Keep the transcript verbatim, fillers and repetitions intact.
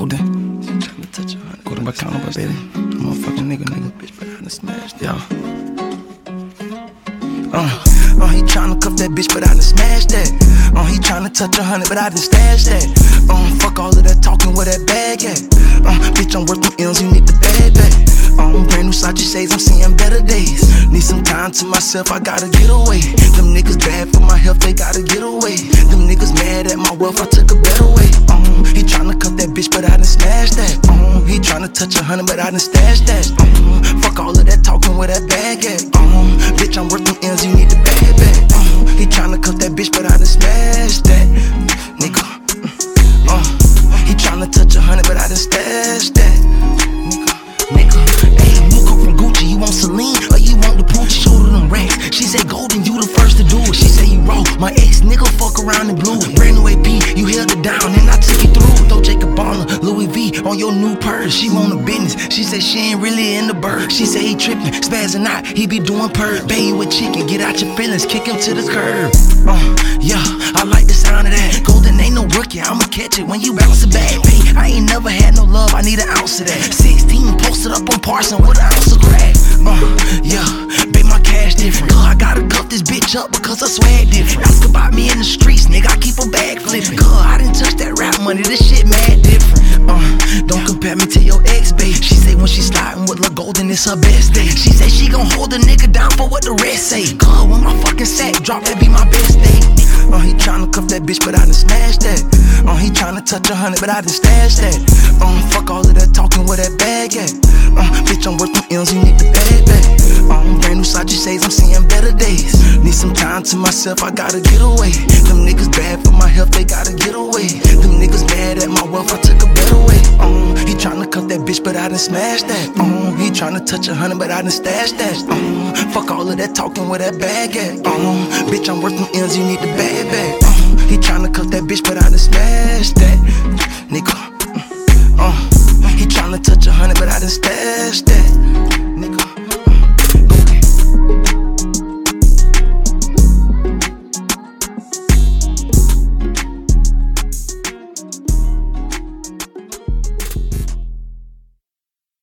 golden. Golden by count up, baby. I'm a fucking nigga, nigga. Bitch, but I done smashed, yeah. Uh, uh, he tryna cuff that bitch, but I done smashed that. Uh, he tryna touch a hundred, but I done stashed that. Um, fuck all of that talking, where that bag at? Uh, bitch, I'm worth them M's, you need the bag back. Um, brand new Sachi shades, I'm seeing better days. Need some time to myself, I gotta get away. Them niggas bad for my health, they gotta get away. Them niggas mad at my wealth, I took a better way. Um, he tryna cuff that bitch, but I done smashed that. Um, he tryna touch a hundred, but I done stashed that. Um, fuck all of that talking, where that bag at? Um, bitch, I'm worth them M's, you need the bag back. Um, he tryna cuff that bitch, but I done smashed that. Nigga, uh, he tryna touch a hundred, but I done stashed that. Nigga, hey, you come from Gucci, you want Celine, or you want the Poochie? Show her them racks. She said golden, you the first to do it. She said you raw, my ex nigga fuck around in blue. Brand new A P, you held it down and I took it through. Throw Jacob Bonner, Louis V on your new purse. She want a business, she said she ain't really in the bird. She said he tripping, spazzing out, he be doing purr. Bang you with chicken, get out your feelings, kick him to the curb. Uh, yeah, I like the sound of that. Golden ain't no rookie, I'ma catch it when you bounce it back. Hey, I ain't never had no love, I need an ounce of that. sixteen posted up on Parson with an ounce of crack. Uh, yeah, babe, my cash different. Cause I gotta cuff this bitch up because I swag different. Ask about me in the streets, nigga, I keep a bag flipping. Cause I didn't touch that rap money, this shit mad different. Uh, don't compare me to your ex, babe. She say when she sliding with Lil Golden, it's her best day. She say she gon' hold a nigga down for what the rest say. Cause when my fucking sack drop, that be my best day. Uh, he tryna cuff that bitch, but I done smashed that. Uh, he tryna touch a hundred, but I done stashed that. Um, fuck all of that talking, where that bag at? Uh, bitch, I'm worth them M's, you need the bag back. Um, brand new Sachi shades, I'm seeing better days. Need some time to myself, I gotta get away. Them niggas bad for my health, they gotta get away. Them niggas mad at my wealth, I took a better way. Um, he tryna cuff that bitch, but I done smashed that. Um, he tryna touch a hundred, but I done stashed that. Um, fuck all of that talking, where that bag at? Um, bitch, I'm worth them M's, you need the bag back. Um, he tryna cuff that bitch, but I done smashed that. Nigga, uh, he tryna touch a hundred, but I done stashed that.